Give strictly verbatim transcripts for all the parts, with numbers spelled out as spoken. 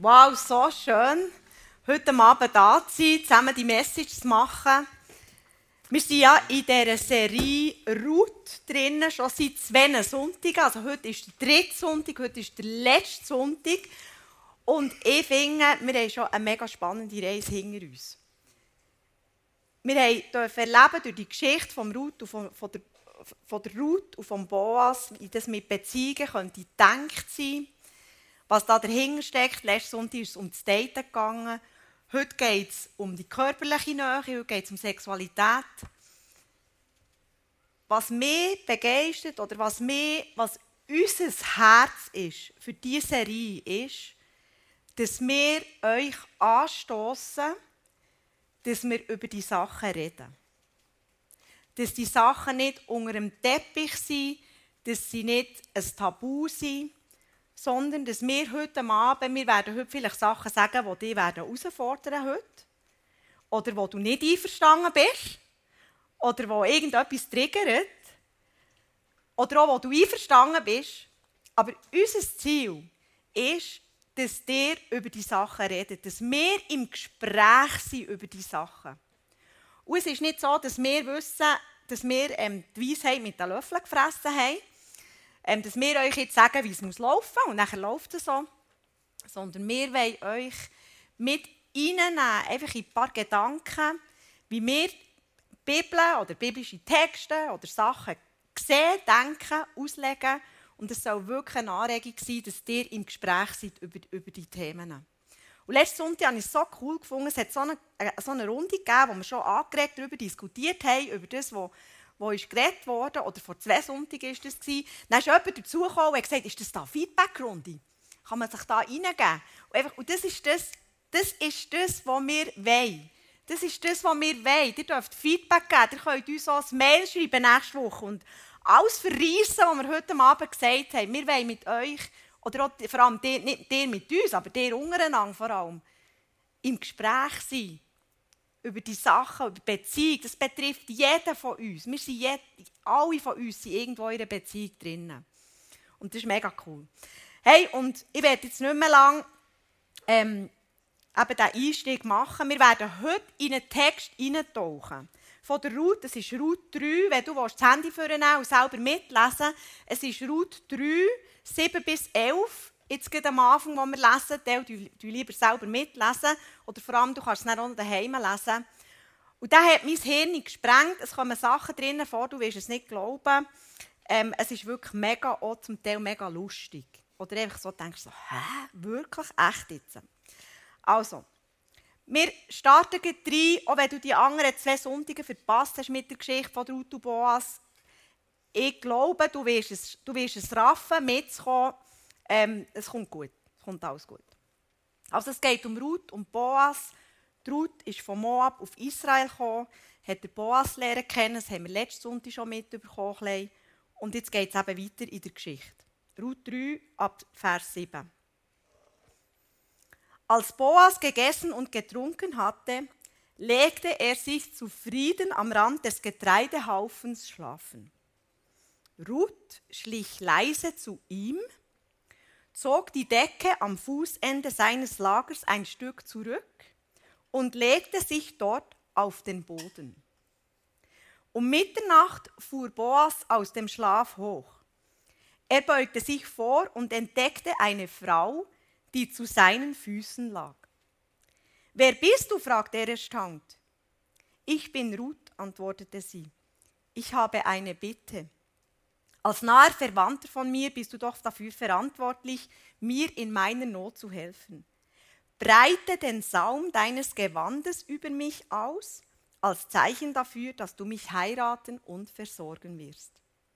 Wow, so schön, heute Abend da zu sein, zusammen die Message zu machen. Wir sind ja in dieser Serie Ruth drinnen, schon seit zwei Sonntagen. Also heute ist der dritte Sonntag, heute ist der letzte Sonntag. Und ich finde, wir haben schon eine mega spannende Reise hinter uns. Wir durften erleben durch die Geschichte von Ruth und von, von, der, von der Ruth und von Boas, wie das mit Beziehungen könnte gedacht sein. Was da dahinter steckt. Letzten Sonntag ist es um das Daten gegangen. Heute geht es um die körperliche Nähe, heute geht es um Sexualität. Was mich begeistert oder was, mich, was unser Herz ist für diese Serie ist, dass wir euch anstoßen, dass wir über die Sachen reden. Dass die Sachen nicht unter dem Teppich sind, dass sie nicht ein Tabu sind, sondern dass wir heute Abend, wir werden heute vielleicht Sachen sagen, die dich herausfordern werden heute. Oder wo du nicht einverstanden bist. Oder wo irgendetwas triggert. Oder auch, wo du einverstanden bist. Aber unser Ziel ist, dass ihr über die Sachen redet. Dass wir im Gespräch sind über die Sachen. Und es ist nicht so, dass wir wissen, dass wir ähm, die Weisheit mit den Löffeln gefressen haben. Ähm, dass wir euch jetzt sagen, wie es muss laufen muss, und dann läuft es so. Sondern wir wollen euch mit reinnehmen, einfach in ein paar Gedanken, wie wir Bibel oder biblische Texte oder Sachen sehen, denken, auslegen. Und es soll wirklich eine Anregung sein, dass ihr im Gespräch seid über, über die Themen. Und letzten Sonntag habe ich es so cool gefunden, es hat so eine, so eine Runde gegeben, wo wir schon angeregt darüber diskutiert haben, über das, was wo ist geredet worden, oder vor zwei Sonntagen war das. Dann ist jemand dazugekommen und hat gesagt, ist das da Feedback-Runde? Kann man sich da reingeben? Und, einfach, und das ist das, das ist das, was wir wollen. Das ist das, was wir wollen. Ihr dürft Feedback geben, ihr könnt uns auch ein Mail schreiben nächste Woche und alles verreissen, was wir heute Abend gesagt haben. Wir wollen mit euch, oder auch, vor allem die, nicht ihr mit uns, aber ihr untereinander vor allem, im Gespräch sein. Über die Sachen, über die Beziehung, das betrifft jeden von uns. Wir sind jed, alle von uns sind irgendwo in einer Beziehung drin. Und das ist mega cool. Hey, und ich werde jetzt nicht mehr lange ähm, eben diesen Einstieg machen. Wir werden heute in einen Text eintauchen. Von der Ruth, das ist Ruth drei, wenn du das Handy vornehmen und selber mitlesen. Es ist Ruth drei, sieben bis elf. Jetzt gerade am Anfang, wo wir lesen, du, du lieber selber mitlesen. Oder vor allem, du kannst es dann auch daheim lesen. Und da hat mein Hirn gesprengt. Es kommen Sachen drin vor, du wirst es nicht glauben. Ähm, es ist wirklich mega, auch zum Teil mega lustig. Oder einfach so denkst du so, hä, wirklich, echt jetzt? Also, wir starten gleich rein, auch wenn du die anderen zwei Sonntage verpasst hast mit der Geschichte von Ruth und Boas. Ich glaube, du wirst es, du wirst es raffen, mitzukommen. Ähm, es kommt gut, es kommt alles gut. Also es geht um Ruth und Boas. Die Ruth ist von Moab auf Israel gekommen, hat den Boas lernen kennen, das haben wir letzten Sonntag schon mitbekommen. Und jetzt geht es eben weiter in der Geschichte. Ruth drei, ab Vers sieben. Als Boas gegessen und getrunken hatte, legte er sich zufrieden am Rand des Getreidehaufens schlafen. Ruth schlich leise zu ihm, zog die Decke am Fußende seines Lagers ein Stück zurück und legte sich dort auf den Boden. Um Mitternacht fuhr Boas aus dem Schlaf hoch. Er beugte sich vor und entdeckte eine Frau, die zu seinen Füßen lag. »Wer bist du?« fragte er erstaunt. »Ich bin Ruth«, antwortete sie. »Ich habe eine Bitte. Als naher Verwandter von mir bist du doch dafür verantwortlich, mir in meiner Not zu helfen. Breite den Saum deines Gewandes über mich aus, als Zeichen dafür, dass du mich heiraten und versorgen wirst.«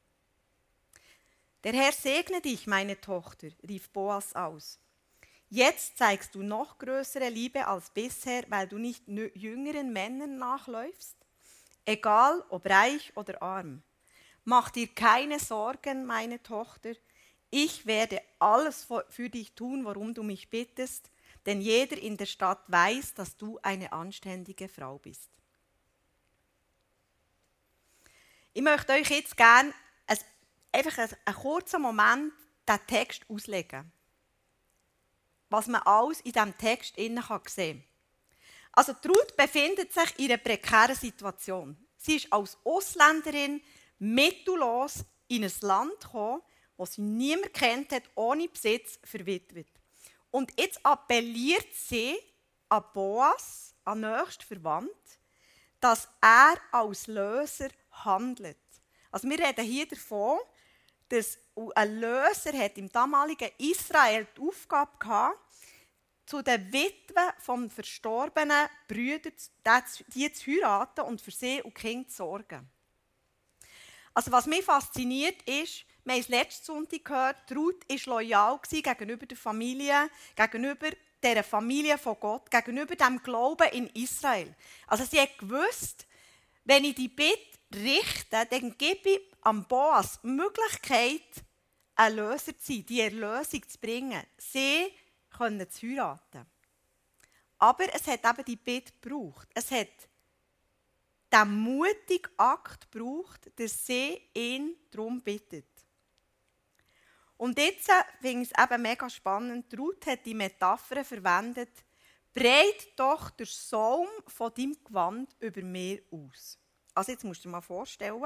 »Der Herr segne dich, meine Tochter«, rief Boas aus. »Jetzt zeigst du noch größere Liebe als bisher, weil du nicht jüngeren Männern nachläufst, egal ob reich oder arm. Mach dir keine Sorgen, meine Tochter. Ich werde alles für dich tun, worum du mich bittest, denn jeder in der Stadt weiß, dass du eine anständige Frau bist.« Ich möchte euch jetzt gerne ein, einfach einen, einen kurzen Moment den Text auslegen. was man alles in diesem Text sehen kann. Also die Ruth befindet sich in einer prekären Situation. Sie ist als Ausländerin mittellos in ein Land gekommen, das sie niemand kennt hat, ohne Besitz verwitwet. Und jetzt appelliert sie an Boas, an nächsten Verwandt, dass er als Löser handelt. Also wir reden hier davon, dass ein Löser hat im damaligen Israel die Aufgabe gehabt, zu den Witwen vom verstorbenen Brüder die zu heiraten und für sie und Kinder zu sorgen. Also was mich fasziniert ist, wir haben es letzten Sonntag gehört, Ruth war loyal gegenüber der Familie, gegenüber dieser Familie von Gott, gegenüber dem Glauben in Israel. Also sie hat gewusst, wenn ich die Bitte richte, dann gebe ich am Boas die Möglichkeit, ein Löser zu sein, die Erlösung zu bringen, sie können zu heiraten. Aber es hat eben die Bitte gebraucht. Es hat den mutigen Akt gebraucht, dass sie ihn darum bittet. Und jetzt finde ich es eben mega spannend. Ruth hat die Metapher verwendet: breit doch der Saum von deinem Gewand über mir aus. Also jetzt musst du dir mal vorstellen,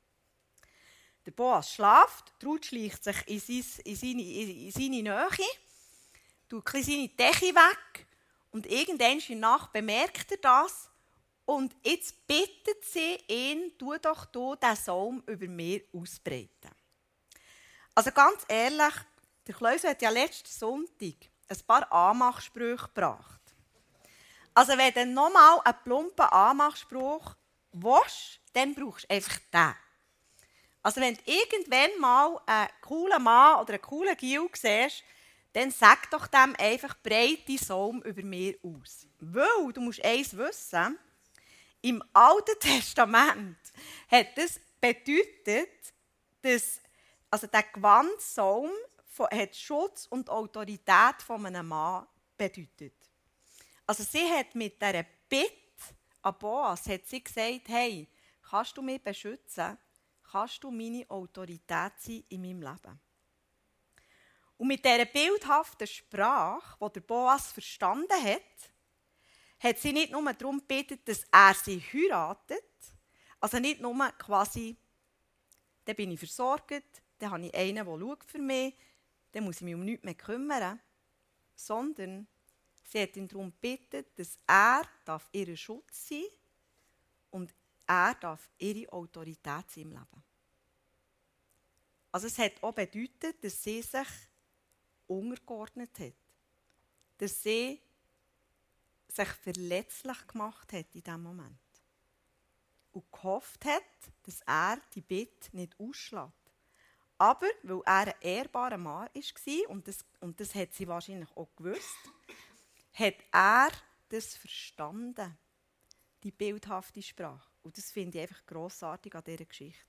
der Boas schläft, Ruth schleicht sich in, sein, in, seine, in seine Nähe, tut seine Decke weg und irgendwann in der Nacht bemerkt er das und jetzt bittet sie ihn, tu doch du den Saum über mir ausbreiten. Also ganz ehrlich, der Klaus hat ja letzten Sonntag ein paar Anmachsprüche gebracht. Also wenn du nochmal einen plumpen Anmachspruch willst, dann brauchst du einfach den. Also wenn du irgendwann mal einen coolen Mann oder einen coolen Gil siehst, dann sag doch dem einfach breite Saum über mir aus. Weil, du musst eins wissen, im Alten Testament hat das bedeutet, dass also der Gewandsaum hat Schutz und Autorität von einem Mann bedeutet. Also sie hat mit dieser Bitte an Boas hat sie gesagt, hey, kannst du mich beschützen? Kannst du meine Autorität sein in meinem Leben? Und mit dieser bildhaften Sprache, die der Boas verstanden hat, hat sie nicht nur darum gebeten, dass er sie heiratet, also nicht nur quasi, dann bin ich versorgt, dann habe ich einen, der für mich schaut, dann muss ich mich um nichts mehr kümmern, sondern sie hat ihn darum gebeten, dass er darf ihr Schutz sein und er darf ihre Autorität sein im Leben. Also es hat auch bedeutet, dass sie sich untergeordnet hat. Dass sie sich verletzlich gemacht hat in diesem Moment. Und gehofft hat, dass er die Bitte nicht ausschlägt. Aber, weil er ein ehrbarer Mann war, und das, und das hat sie wahrscheinlich auch gewusst, hat er das verstanden, die bildhafte Sprache. Und das finde ich einfach grossartig an dieser Geschichte.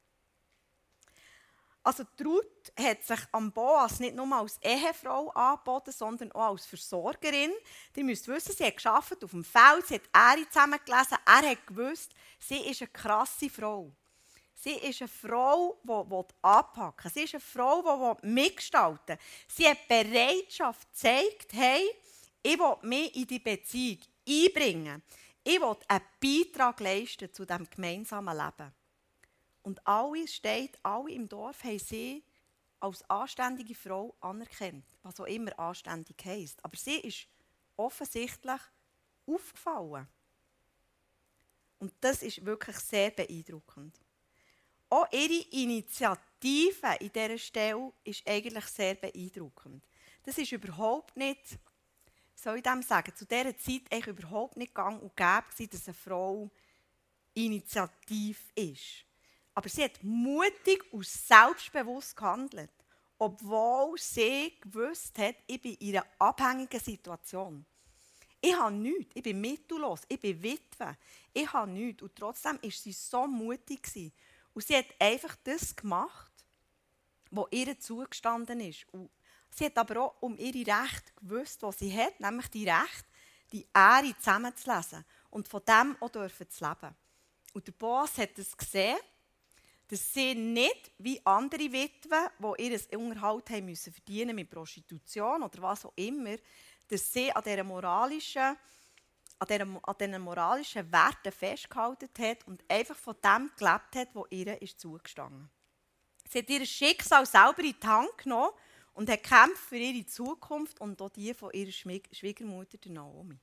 Also die Ruth hat sich am Boas nicht nur als Ehefrau angeboten, sondern auch als Versorgerin. Ihr müsst wissen, sie hat gearbeitet auf dem Feld, sie hat Ähre zusammengelesen, er hat gewusst, sie ist eine krasse Frau. Sie ist eine Frau, die anpacken will. Sie ist eine Frau, die mitgestalten will. Sie hat Bereitschaft gezeigt, hey, ich will mich in die Beziehung einbringen. Ich will einen Beitrag leisten zu diesem gemeinsamen Leben. Und alle, steht, alle im Dorf haben sie als anständige Frau anerkannt, was auch immer anständig heisst. Aber sie ist offensichtlich aufgefallen. Und das ist wirklich sehr beeindruckend. Auch ihre Initiative in dieser Stelle ist eigentlich sehr beeindruckend. Das ist überhaupt nicht, soll ich dem sagen, zu dieser Zeit eigentlich überhaupt nicht gang und gäbe, dass eine Frau initiativ ist. Aber sie hat mutig und selbstbewusst gehandelt, obwohl sie gewusst hat, ich bin in einer abhängigen Situation. Ich habe nichts, ich bin mittellos, ich bin Witwe, ich habe nichts. Und trotzdem war sie so mutig. Und sie hat einfach das gemacht, was ihr zugestanden ist. Und sie hat aber auch um ihre Rechte gewusst, was sie hat, nämlich die Rechte, die Ehre zusammenzulesen und von dem auch dürfen zu leben. Und der Boas hat das gesehen. dass sie nicht wie andere Witwen, die ihren Unterhalt haben müssen verdienen mit Prostitution oder was auch immer, dass sie an diesen moralischen, an diesen, an diesen moralischen Werten festgehalten hat und einfach von dem gelebt hat, was ihr ist zugestanden. Sie hat ihr Schicksal selber in die Hand genommen und hat gekämpft für ihre Zukunft und auch die von ihrer Schwiegermutter, der Naomi.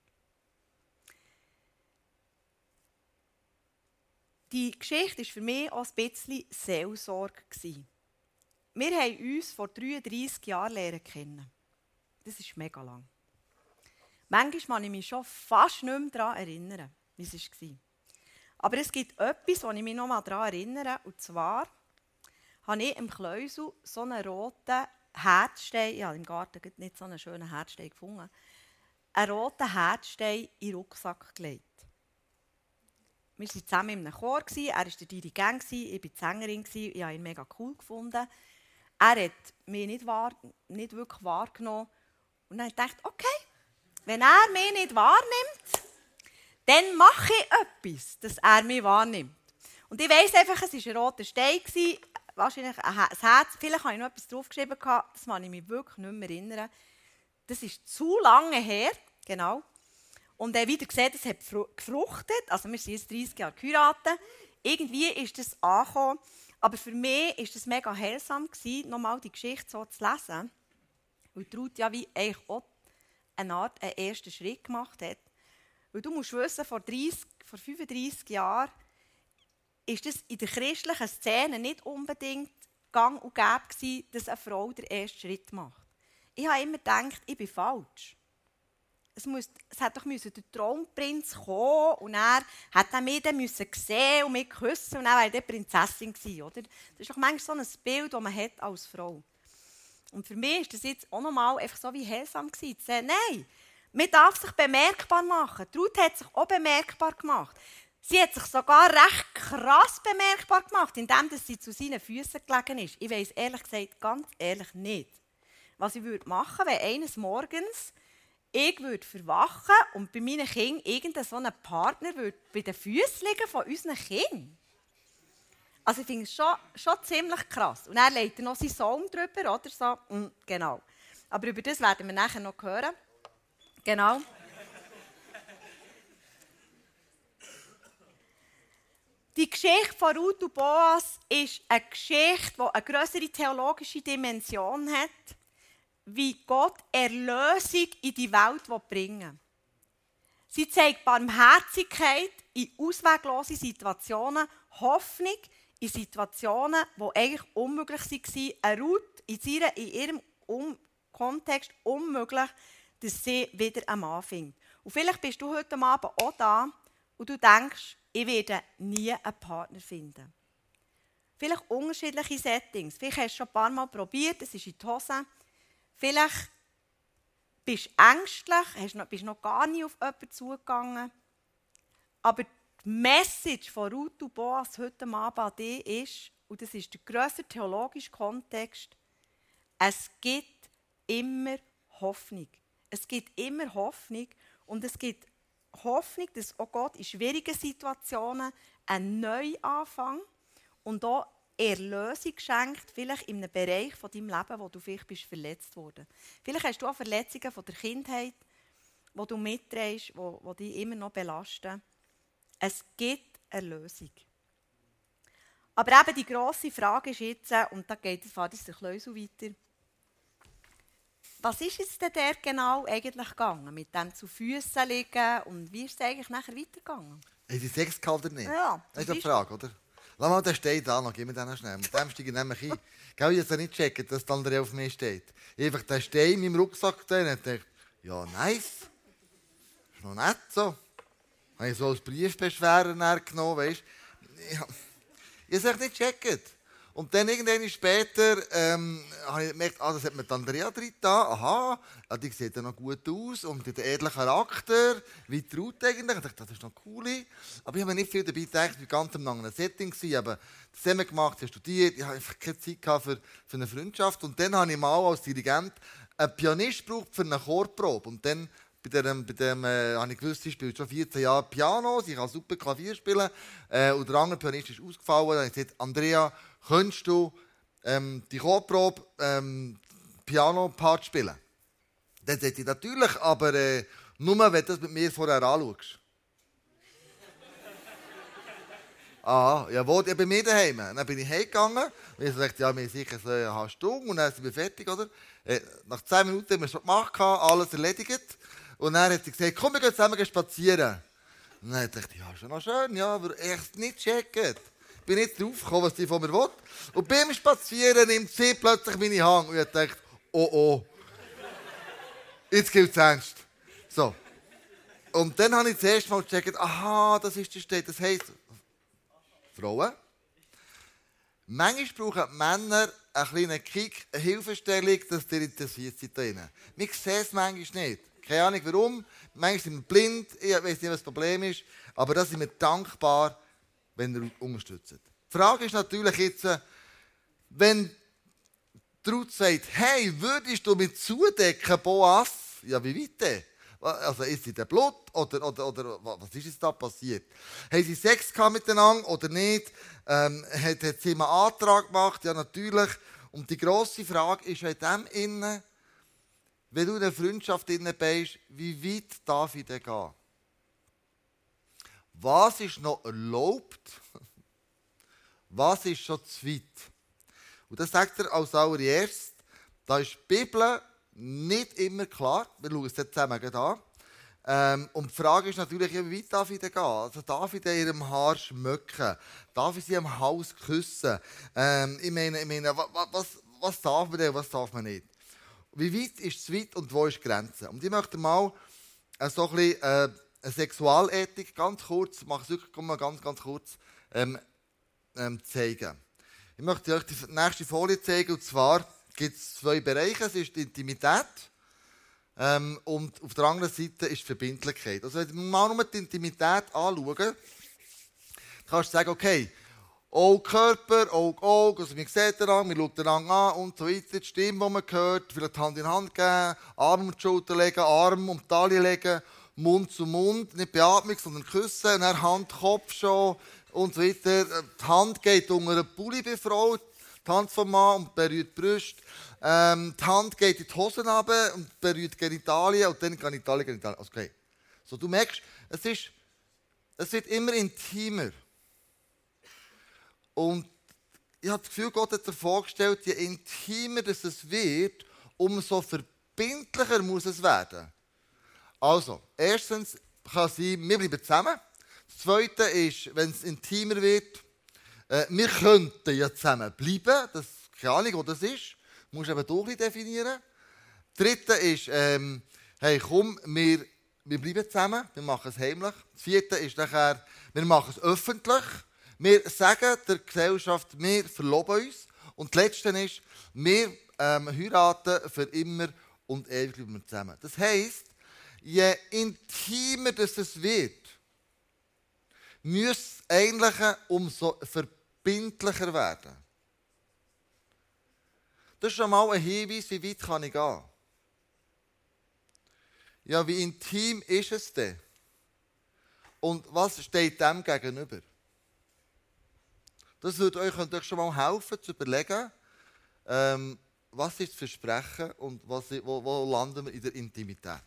Die Geschichte war für mich auch ein bisschen Seelsorge. Wir haben uns vor dreiunddreissig Jahren lernen kennen. Das ist mega lang. Manchmal kann ich mich schon fast nicht mehr daran erinnern, wie es war. Aber es gibt etwas, wo ich mich noch mal daran erinnere. Und zwar habe ich im Kleusel so einen roten Herzstein, ich habe im Garten nicht so einen schönen Herzstein gefunden, einen roten Herzstein in den Rucksack gelegt. Wir waren zusammen in einem Chor, er war der Dirigent, ich war die Sängerin, ich habe ihn mega cool gefunden. Er hat mich nicht, wahr, nicht wirklich wahrgenommen. Und dann dachte ich, okay, wenn er mich nicht wahrnimmt, dann mache ich etwas, dass er mich wahrnimmt. Und ich weiss einfach, es war ein roter Stein, wahrscheinlich ein Herz. Vielleicht habe ich noch etwas draufgeschrieben, das kann ich mich wirklich nicht mehr erinnern. Das ist zu lange her, genau. Und er wieder gesehen, es hat gefruchtet. Also wir sind jetzt dreissig Jahre geheiratet. Irgendwie ist das angekommen. Aber für mich war es mega heilsam, nochmal die Geschichte so zu lesen. Weil Ruth ja wie eigentlich auch eine Art einen ersten Schritt gemacht hat. Weil du musst wissen, vor, dreißig, vor fünfunddreissig Jahren ist es in der christlichen Szene nicht unbedingt gang und gäbe gewesen, dass eine Frau den ersten Schritt macht. Ich habe immer gedacht, ich bin falsch. Es, muss, es hätte doch müssen der Traumprinz kommen und er hätte mich dann müssen sehen und mich küssen und dann wäre ich Prinzessin gewesen, oder? Das ist doch manchmal so ein Bild, das man hat als Frau. Und für mich war das jetzt auch nochmal einfach so wie heilsam gewesen, zu sagen, nein, man darf sich bemerkbar machen. Die Ruth hat sich auch bemerkbar gemacht. Sie hat sich sogar recht krass bemerkbar gemacht, indem sie zu seinen Füßen gelegen ist. Ich weiss ehrlich gesagt ganz ehrlich nicht, was ich machen würde, wenn eines Morgens ich würde verwachen und bei meinen Kindern irgendein so ein Partner würde bei den Füßen liegen von unseren Kindern. Also ich finde es schon, schon ziemlich krass. Und er legt noch seinen Sohn drüber, oder so. Mm, genau. Aber über das werden wir nachher noch hören. Genau. Die Geschichte von Ruth und Boas ist eine Geschichte, die eine grössere theologische Dimension hat, wie Gott Erlösung in die Welt bringen will. Sie zeigt Barmherzigkeit in ausweglose Situationen, Hoffnung in Situationen, die eigentlich unmöglich waren. Eine Ruth in, ihrer, in ihrem um Kontext unmöglich, dass sie wieder einen Mann findet. Und vielleicht bist du heute Abend auch da und du denkst, ich werde nie einen Partner finden. Vielleicht unterschiedliche Settings. Vielleicht hast du schon ein paar Mal probiert, es ist in die Hose. Vielleicht bist du ängstlich, hast noch, bist noch gar nicht auf jemanden zugegangen. Aber die Message von Ruth und Boas heute Abend an dich ist, und das ist der grössere theologische Kontext, es gibt immer Hoffnung. Es gibt immer Hoffnung und es gibt Hoffnung, dass auch Gott in schwierigen Situationen einen Neuanfang und auch Erlösung schenkt, vielleicht in einem Bereich von deinem Leben, wo du vielleicht bist verletzt worden. Vielleicht hast du auch Verletzungen von der Kindheit, die du mitträgst, die, die dich immer noch belasten. Es gibt Erlösung. Aber eben die grosse Frage ist jetzt, und da geht es fahrt der Kleusel weiter, was ist jetzt denn der genau eigentlich gegangen? Mit dem zu Füßen liegen und wie ist es eigentlich nachher weitergegangen? Haben Sie Sex gehabt oder nicht? Ja. Das ist die Frage, oder? Lass mal den Stein da noch, gib mir den noch schnell. Mit dem steige ich nämlich ein. Gell, ich habe nicht checken, dass der andere auf mir steht. Ich habe einfach den Stein in meinem Rucksack gesehen und dachte, ja, nice. Ist noch nett so. Habe ich so als Briefbeschwerer genommen, weißt du. Ich habe es echt nicht gecheckt. Und dann irgendwann später ähm, habe ich gemerkt, ah, das hat mir die Andrea drin da. Aha, ja, die sieht ja noch gut aus und der edle Charakter, wie die Ruth eigentlich. Ich dachte, das ist noch cool. Aber ich habe mir nicht viel dabei gedacht, ich war ganz im anderen Setting. Ich habe zusammen gemacht, ich habe studiert, ich habe einfach keine Zeit für, für eine Freundschaft. Und dann habe ich mal als Dirigent einen Pianist gebraucht für eine Chorprobe. Und dann bei dem, bei dem äh, habe ich gewusst, sie spielt schon vierzehn Jahre Piano, sie kann super Klavier spielen. Äh, und der andere Pianist ist ausgefallen. Dann habe ich gesagt, Andrea, könntest du ähm, die Chorprobe ähm, Piano-Part spielen? Dann sagt sie, natürlich, aber äh, nur, wenn du das mit mir vorher anschaust. Ah, jawohl, ja, bei mir daheim. Dann bin ich heimgegangen und ich sagte, ja, wir sind sicher so eine halbe Stunde und dann sind wir fertig, oder? Äh, nach zehn Minuten haben wir es schon gemacht, alles erledigt. Und dann hat sie gesagt, komm, wir gehen zusammen spazieren. Und dann dachte ich, ja, schon noch schön, ja, aber echt nicht checken. Ich bin nicht drauf gekommen, was sie von mir will. Und beim Spazieren nimmt sie plötzlich meine Hand und ich dachte, oh oh, jetzt gilt es ernst. So. Und dann habe ich das erste Mal gecheckt, aha, das ist der Steht, das heisst, Frauen. Manchmal brauchen Männer einen kleinen Kick, eine Hilfestellung, dass ihr interessiert seid da drin. Wir sehen es manchmal nicht. Keine Ahnung warum. Manchmal sind wir blind, ich weiß nicht, was das Problem ist. Aber da sind wir dankbar, wenn ihr uns unterstützt. Die Frage ist natürlich jetzt, wenn Ruth sagt, hey, würdest du mich zudecken, Boas? Ja, wie weit denn? Also ist sie der Blut oder, oder, oder was ist jetzt da passiert? Haben sie Sex gehabt miteinander oder nicht? Ähm, hat, hat sie einen Antrag gemacht? Ja, natürlich. Und die grosse Frage ist in dem innen, wenn du in einer Freundschaft innen bist, wie weit darf ich denn gehen? Was ist noch erlaubt? Was ist schon zu weit? Und das sagt er als allererstes, da ist die Bibel nicht immer klar. Wir schauen es jetzt zusammen an. Ähm, und die Frage ist natürlich, wie weit darf ich denn gehen? Also darf ich in ihrem Haar schmücken? Darf ich sie am Hals küssen? Ähm, ich meine, ich meine was, was, was darf man denn, was darf man nicht? Wie weit ist es weit und wo ist die Grenze? Und ich möchte mal äh, so ein bisschen äh, eine Sexualethik ganz kurz, mache es wirklich mal ganz, ganz kurz ähm, ähm, zeigen. Ich möchte euch die nächste Folie zeigen, und zwar gibt es zwei Bereiche. Es ist die Intimität ähm, und auf der anderen Seite ist die Verbindlichkeit. Also wenn wir mal nur die Intimität anschauen, kannst du sagen, okay, Auge, Körper, Auge, Auge, also wir sehen einander, wir schauen einander an und so weiter, die Stimme, die man hört, vielleicht Hand in Hand geben, Arm um die Schulter legen, Arm um die Taille legen, Mund zu Mund, nicht Beatmung, sondern küssen, und dann Hand, Kopf schon und so weiter. Die Hand geht unter den Pulli bei Frau, die Hand vom Mann und berührt die Brust. Ähm, die Hand geht in die Hosen runter und berührt Genitalien und dann Genitalien, Genitalien. Also okay. So, du merkst, es, ist, es wird immer intimer. Und ich habe das Gefühl, Gott hat dir vorgestellt, je intimer das es wird, umso verbindlicher muss es werden. Also, erstens kann sein, wir bleiben zusammen. Das Zweite ist, wenn es intimer wird, äh, wir könnten ja zusammen bleiben. Das, keine Ahnung, wo das ist. Du musst eben doch definieren. Das Dritte ist, ähm, hey, komm, wir, wir bleiben zusammen, wir machen es heimlich. Das Vierte ist nachher, wir machen es öffentlich. Wir sagen der Gesellschaft, wir verloben uns. Und das Letzte ist, wir ähm, heiraten für immer und ewig bleiben wir zusammen. Das heisst, je intimer das es wird, muss es eigentlich umso verbindlicher werden. Das ist schon mal ein Hinweis, wie weit kann ich gehen. Ja, wie intim ist es denn? Und was steht dem gegenüber? Das würde euch, könnte euch schon mal helfen, zu überlegen, ähm, was ist das Versprechen und was, wo, wo landen wir in der Intimität.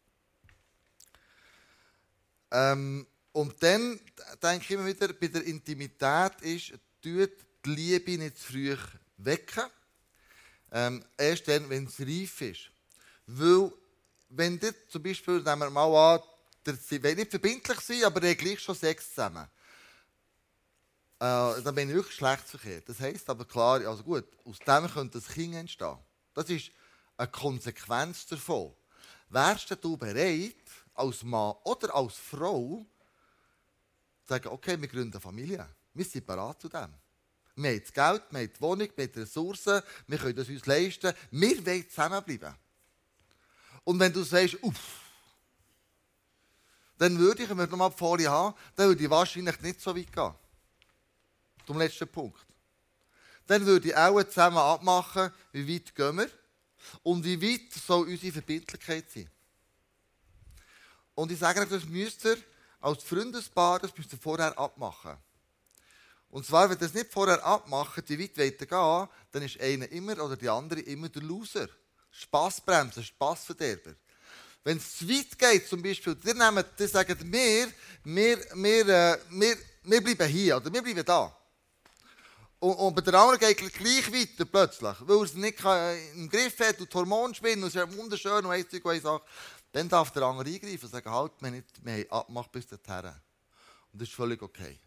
Ähm, und dann denke ich immer wieder, bei der Intimität ist, tut die Liebe nicht zu früh wecken. Ähm, erst dann, wenn es reif ist. Weil, wenn ihr zum Beispiel, nehmen wir mal an, ihr wollt nicht verbindlich sein, aber ihr habt gleich schon Sex zusammen. Äh, dann bin ich wirklich schlecht verkehrt. Das heisst aber klar, also gut, aus dem könnte ein Kind entstehen. Das ist eine Konsequenz davon. Wärst du bereit, als Mann oder als Frau, zu sagen, okay, wir gründen eine Familie. Wir sind bereit zu dem. Wir haben das Geld, wir haben die Wohnung, wir haben die Ressourcen, wir können es uns leisten. Wir wollen zusammenbleiben. Und wenn du sagst, uff, dann würde ich, wenn wir nochmal die Folie haben, dann würde ich wahrscheinlich nicht so weit gehen. Zum letzten Punkt. Dann würde ich auch zusammen abmachen, wie weit gehen wir und wie weit soll unsere Verbindlichkeit sein. Und ich sage euch, das müsst ihr als Freundespaar, das müsst ihr vorher abmachen. Und zwar, wenn ihr das nicht vorher abmacht, die weit weiter gehen, dann ist einer immer oder die andere immer der Loser. Spassbremse, Spassverderber. Wenn es zu weit geht, zum Beispiel, die, nehmen, die sagen, wir, wir, wir, äh, wir, wir bleiben hier oder wir bleiben da. Und, und bei der anderen geht es gleich weiter plötzlich, weil er es nicht kann, im Griff hat und die Hormone spinnen und es ist wunderschön und ein Zeug und eine Sache. Dann darf der andere eingreifen und sagen, halt, wir haben, nicht, wir haben abgemacht bis dahin. Und das ist völlig okay.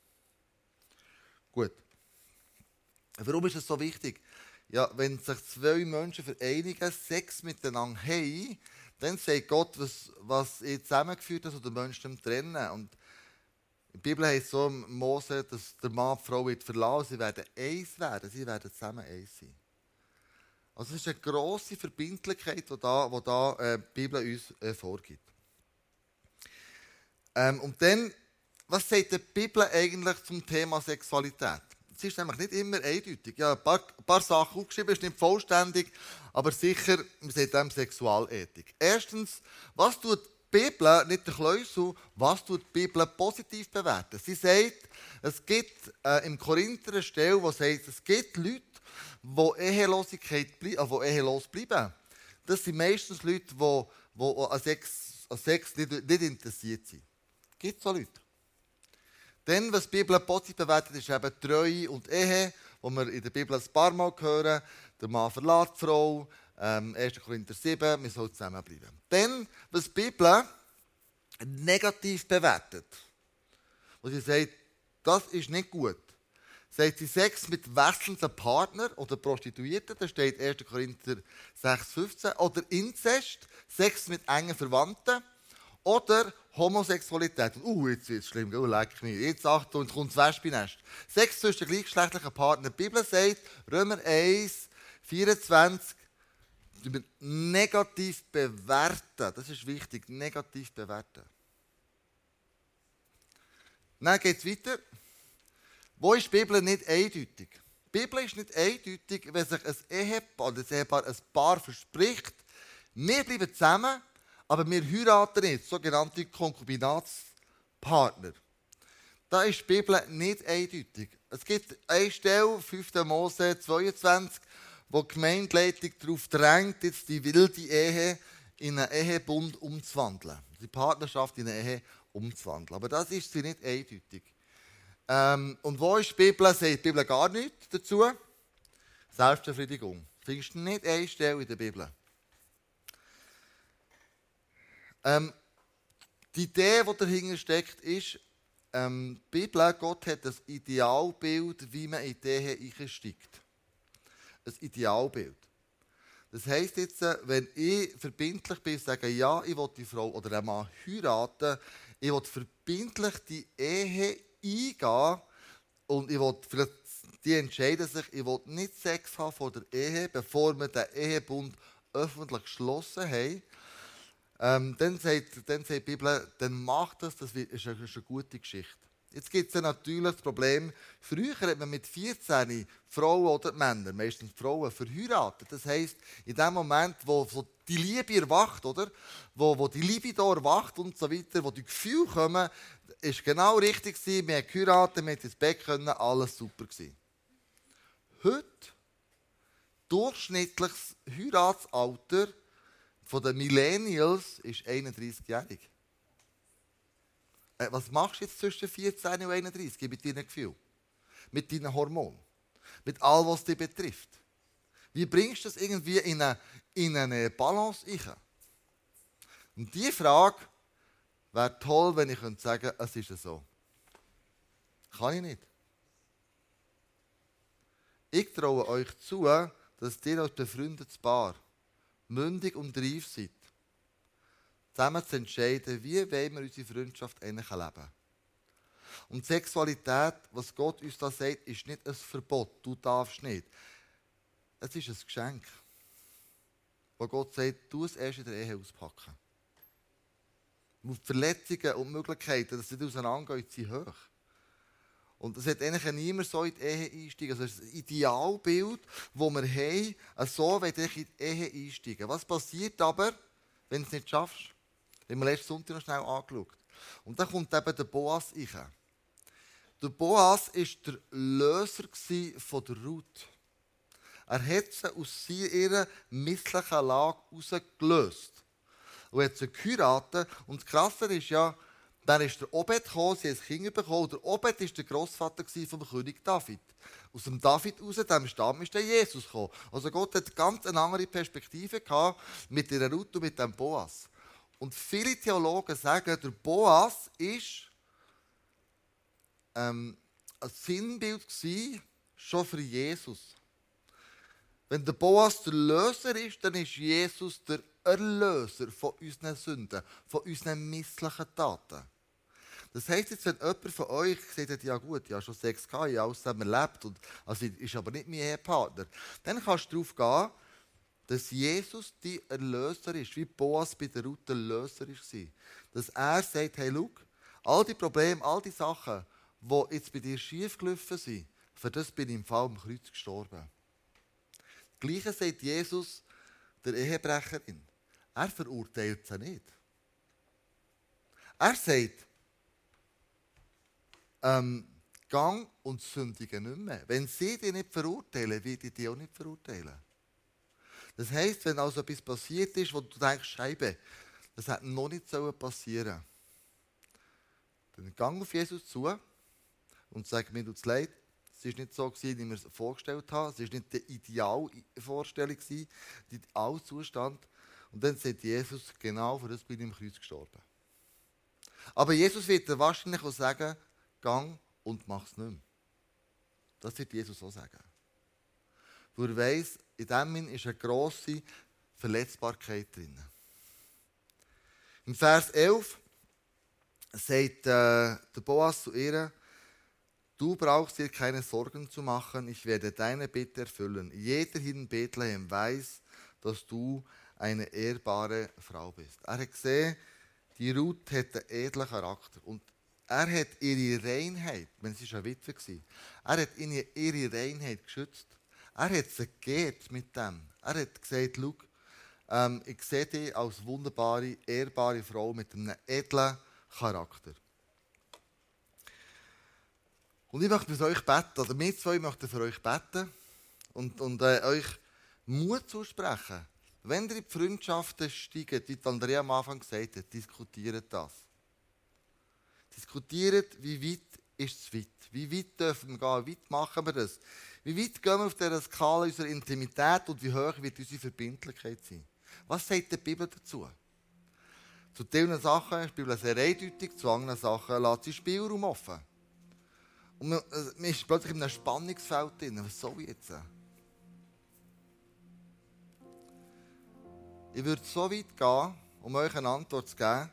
Gut. Warum ist es so wichtig? Ja, wenn sich zwei Menschen vereinigen, Sex miteinander haben, dann sagt Gott, was, was ihr zusammengeführt hat, oder den Menschen trennen. Und in der Bibel heißt es so, Mose, dass der Mann die Frau wird verlassen, sie werden eins werden, sie werden zusammen eins sein. Also es ist eine grosse Verbindlichkeit, die da, die da äh, die Bibel uns äh, vorgibt. Ähm, und dann, was sagt die Bibel eigentlich zum Thema Sexualität? Es ist nämlich nicht immer eindeutig. Ja, ein paar, ein paar Sachen aufgeschrieben, ist nicht vollständig, aber sicher, wir sehen dem Sexualethik. Erstens, was tut die Bibel, nicht der Kleusel, was tut die Bibel positiv bewerten? Sie sagt, es gibt äh, im Korinther eine Stelle, die sagt, es gibt Leute, die Ehelosigkeit ble- äh, die ehelos bleiben. Das sind meistens Leute, die, die an Sex, an Sex nicht, nicht interessiert sind. Es gibt so Leute. Dann, was die Bibel positiv bewertet, ist eben Treue und Ehe, wo wir in der Bibel ein paar Mal hören. Der Mann verlässt die Frau, ähm, erster Korinther sieben, wir sollen zusammenbleiben. Dann, was die Bibel negativ bewertet, wo sie sagt, das ist nicht gut, sagt sie Sex mit wechselnden Partner oder Prostituierten, da steht erster Korinther sechs fünfzehn, oder Inzest, Sex mit engen Verwandten, oder Homosexualität. Uh, jetzt wird es schlimm, oh, leck mich. Jetzt Achtung, jetzt kommt das Wespennest. Sex zwischen gleichgeschlechtlichen Partnern. Die Bibel sagt, Römer eins, vierundzwanzig, negativ bewerten. Das ist wichtig, negativ bewerten. Dann geht es weiter. Wo ist die Bibel nicht eindeutig? Die Bibel ist nicht eindeutig, wenn sich ein Ehepaar, ein Ehepaar, ein Paar verspricht, wir bleiben zusammen, aber wir heiraten nicht, sogenannte Konkubinatspartner. Da ist die Bibel nicht eindeutig. Es gibt eine Stelle, fünfter Mose zweiundzwanzig, wo die Gemeindeleitung darauf drängt, jetzt die wilde Ehe in einen Ehebund umzuwandeln. Die Partnerschaft in eine Ehe umzuwandeln. Aber das ist sie nicht eindeutig. Ähm, und wo ist die Bibel? Sagt die Bibel gar nichts dazu? Selbstbefriedigung. Findest du nicht eine Stelle in der Bibel? Ähm, die Idee, die dahinter steckt, ist, ähm, die Bibel, Gott hat ein Idealbild, wie man in die Ehe einsteigt. Ein Idealbild. Das heisst jetzt, wenn ich verbindlich bin, sage, ja, ich will die Frau oder einen Mann heiraten, ich will verbindlich die Ehe eingehen und ich will, vielleicht die entscheiden sich, ich will nicht Sex haben vor der Ehe, bevor wir den Ehebund öffentlich geschlossen haben. Ähm, dann, sagt, dann sagt die Bibel, dann macht das, das ist eine, ist eine gute Geschichte. Jetzt gibt es natürlich das Problem, früher hat man mit vierzehn Frauen oder Männer, meistens Frauen, verheiratet. Das heisst, in dem Moment, wo so die Liebe erwacht, oder? Wo, wo die Liebe da erwacht und so weiter, wo die Gefühle kommen, ist genau richtig gewesen, wir haben geheiratet, wir haben ins Bett können, alles super gewesen. Heute, durchschnittliches Heiratsalter von den Millennials ist einunddreißig-jährig. Äh, was machst du jetzt zwischen vierzehn und einunddreißig mit deinen Gefühlen? Mit deinen Hormonen? Mit all, was dich betrifft? Wie bringst du das irgendwie in eine, in eine Balance rein? Und diese Frage wäre toll, wenn ich könnte sagen, es ist so. Kann ich nicht. Ich traue euch zu, dass ihr als befreundetes Paar mündig und reif seid, zusammen zu entscheiden, wie wollen wir unsere Freundschaft eigentlich leben. Und Sexualität, was Gott uns da sagt, ist nicht ein Verbot, du darfst nicht. Es ist ein Geschenk, wo Gott sagt, du es erst in der Ehe auspacken. Und die Verletzungen und Möglichkeiten, dass sie auseinandergehen, sind hoch. Und es hat eigentlich niemand so in die Ehe einsteigen. Also das ist ein Idealbild, das wir haben, so will ich in die Ehe einsteigen. Was passiert aber, wenn du es nicht schaffst? haben wir letzten Sonntag noch schnell angeschaut. Und dann kommt eben der Boas rein. Der Boas war der Löser von der Ruth. Er hat sie aus ihrer misslichen Lage herausgelöst. Und hat sie geheiratet. Und das Krasse ist ja, dann ist der Obed gekommen, sie hat ein Kind bekommen. Der Obed war der Grossvater vom König David. Aus dem David raus, dem Stamm, ist der Jesus gekommen. Also Gott hat ganz eine andere Perspektive gehabt mit der Ruth und mit dem Boas. Und viele Theologen sagen, der Boas ist ähm, ein Sinnbild gewesen, schon für Jesus. Wenn der Boas der Löser ist, dann ist Jesus der Erlöser von unseren Sünden, von unseren misslichen Taten. Das heisst jetzt, wenn jemand von euch sagt, ja gut, ich habe schon Sex gehabt, ich habe alles zusammen erlebt, und, also ist aber nicht mein Ehepartner, dann kannst du darauf gehen, dass Jesus dein Erlöser ist, wie Boas bei der Ruth der Erlöser war. Dass er sagt, hey, schau, all die Probleme, all die Sachen, die jetzt bei dir schief gelaufen sind, für das bin ich im Fall am Kreuz gestorben. Das Gleiche sagt Jesus der Ehebrecherin. Er verurteilt sie nicht. Er sagt, ähm, gang und sündige nicht mehr. Wenn sie dich nicht verurteilen, wird ich dich auch nicht verurteilen. Das heisst, wenn also etwas passiert ist, wo du denkst, Scheibe, das hätte noch nicht passieren sollen, dann gang auf Jesus zu und sag mir, tut es leid, es war nicht so, wie ich mir es vorgestellt habe, es war nicht die Idealvorstellung, der Idealzustand. Und dann sagt Jesus, genau für das bin ich am Kreuz gestorben. Aber Jesus wird dir wahrscheinlich auch sagen, gang und mach es nicht mehr. Das wird Jesus auch sagen. Weil er weiss, in dem ist eine grosse Verletzbarkeit drin. Im Vers elf sagt äh, der Boas zu ihr, du brauchst dir keine Sorgen zu machen, ich werde deine Bitte erfüllen. Jeder hier in Bethlehem weiß, dass du eine ehrbare Frau bist. Er hat gesehen, die Ruth hat einen edlen Charakter. Und er hat ihre Reinheit, wenn sie schon Witwe war, er hat ihre Reinheit geschützt. Er hat sie geehrt mit dem. Er hat gesagt, schau, ähm, ich sehe dich als wunderbare, ehrbare Frau mit einem edlen Charakter. Und ich möchte für euch beten, oder wir zwei möchten für euch beten und, und äh, euch Mut zusprechen. Wenn ihr in die Freundschaften steigt, wie Andrea am Anfang gesagt hat, diskutiert das. Diskutiert, wie weit ist es weit? Wie weit dürfen wir gehen? Wie weit machen wir das? Wie weit gehen wir auf dieser Skala unserer Intimität und wie hoch wird unsere Verbindlichkeit sein? Was sagt die Bibel dazu? Zu diesen Sachen ist die Bibel sehr eindeutig, zu anderen Sachen lässt sie Spielraum offen. Und man, man ist plötzlich in einem Spannungsfeld drin. Was soll ich jetzt? Ich würde so weit gehen, um euch eine Antwort zu geben,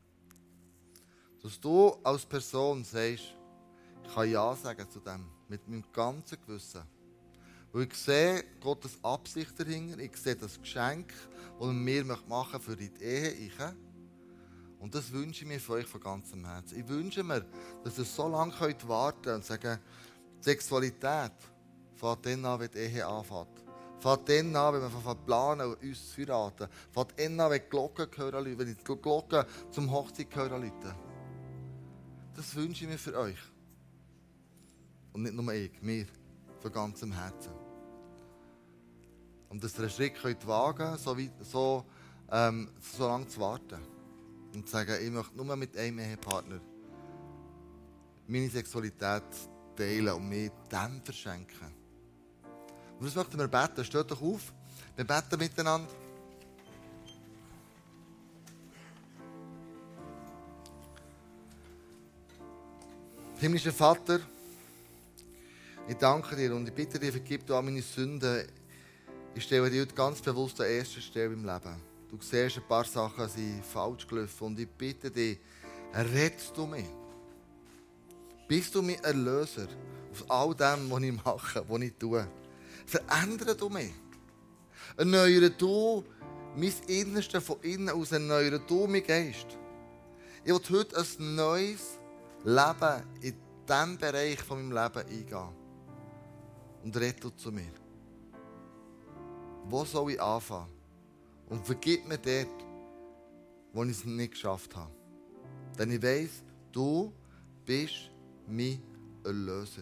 dass du als Person sagst, ich kann Ja sagen zu dem, mit meinem ganzen Gewissen. Weil ich sehe Gottes Absicht dahinter, ich sehe das Geschenk, das er mir machen für die Ehe. Und das wünsche ich mir von euch von ganzem Herzen. Ich wünsche mir, dass ihr so lange warten könnt und sagen, Sexualität fängt dann an, wenn die Ehe anfängt. Fängt dann an, wenn wir planen, uns zu heiraten. Fängt dann an, wenn die Glocken hören, wenn die Glocken zum Hochzeit hören. Das wünsche ich mir für euch. Und nicht nur ich, mir, von ganzem Herzen. Und dass ihr einen Schritt könnt wagen könnt, so, so, ähm, so lange zu warten. Und zu sagen, ich möchte nur mit einem Ehepartner meine Sexualität teilen und mir dem verschenken. Und das möchten wir beten. Steht doch auf. Wir beten miteinander. Himmlischer Vater, ich danke dir und ich bitte dich, vergib du all meine Sünden. Ich stelle dir heute ganz bewusst an erster Stelle im Leben. Du siehst, ein paar Sachen sind falsch gelaufen und ich bitte dich, rettest du mich. Bist du mein Erlöser aus all dem, was ich mache, was ich tue. Verändere du mich. Erneuere du mein Innerste von innen aus. Erneuere du meinen Geist. Ich will heute ein neues Leben in diesem Bereich von meinem Leben eingehen. Und rette zu mir. Wo soll ich anfangen? Und vergib mir dort, wo ich es nicht geschafft habe. Denn ich weiss, du bist mein Erlöser.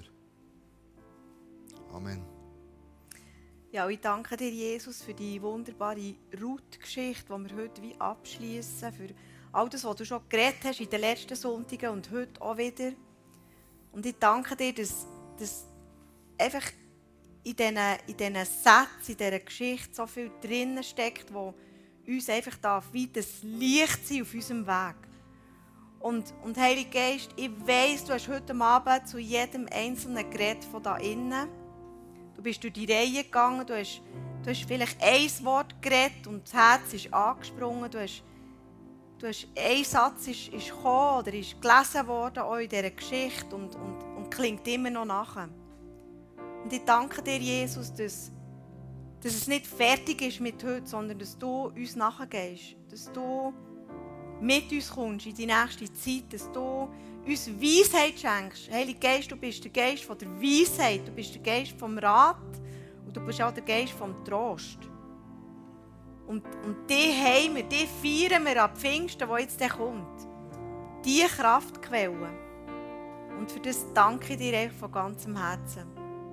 Amen. Ja, ich danke dir, Jesus, für die wunderbare Ruth-Geschichte, die wir heute wie abschließen, für all das, was du schon geredet hast in den letzten Sonntagen und heute auch wieder. Und ich danke dir, dass, dass einfach in diesen, in diesen Sätzen, in dieser Geschichte so viel drinnen steckt, wo uns einfach darf, wie das Licht sein auf unserem Weg. Und, und Heiliger Geist, ich weiss, du hast heute Abend zu jedem einzelnen Gerät von da innen. Du bist durch die Reihe gegangen, du hast, du hast vielleicht ein Wort geredet und das Herz ist angesprungen. Du hast, du hast ein Satz ist, ist gekommen oder ist gelesen worden auch in dieser Geschichte und, und, und klingt immer noch nach. Und ich danke dir, Jesus, dass, dass es nicht fertig ist mit heute, sondern dass du uns nachgehst, dass du mit uns kommst in die nächste Zeit, dass du uns Weisheit schenkst. Heiliger Geist, du bist der Geist von der Weisheit, du bist der Geist vom Rat und du bist auch der Geist vom Trost. Und, und die haben wir, die feiern wir ab Pfingsten, wo jetzt kommt. Diese Kraftquelle. Und für das danke ich dir von ganzem Herzen.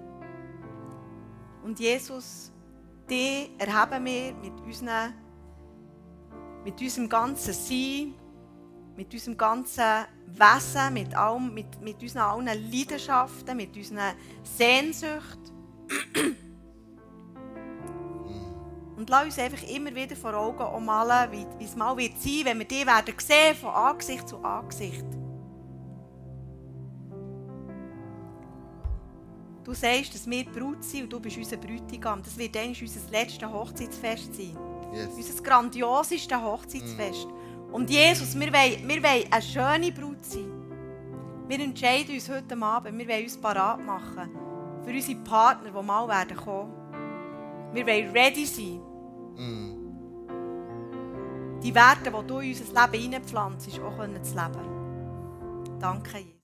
Und Jesus, die erheben wir mit, unseren, mit unserem ganzen Sein, mit unserem ganzen Wesen, mit, allem, mit, mit unseren allen Leidenschaften, mit unseren Sehnsüchten. Und lass uns einfach immer wieder vor Augen malen, wie, wie es mal wird sein, wenn wir die werden sehen, von Angesicht zu Angesicht. Du sagst, dass wir die Braut sind und du bist unser Bräutigam. Das wird dann unser letztes Hochzeitsfest sein. Yes. Unser grandiosestes Hochzeitsfest. Mm. Und Jesus, wir wollen, wir wollen eine schöne Braut sein. Wir entscheiden uns heute Abend, wir wollen uns parat machen für unsere Partner, die mal werden kommen. Wir wollen ready sein. Mm. Die Werte, die du in unser Leben hineinpflanzt, auch zu leben. Danke, Jesus.